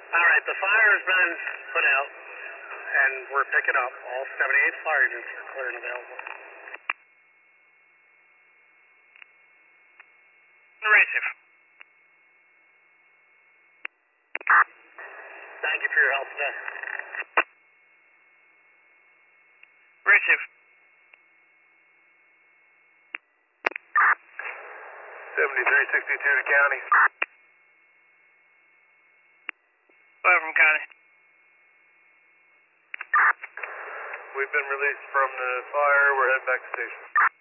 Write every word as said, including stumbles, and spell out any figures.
All right, the fire has been put out, and we're picking up. All seventy-eight fire units are clear and available. Receive. Thank you for your help today. Receive. seventy-three sixty-two to county. Five from county. We've been released from the fire. We're heading back to station.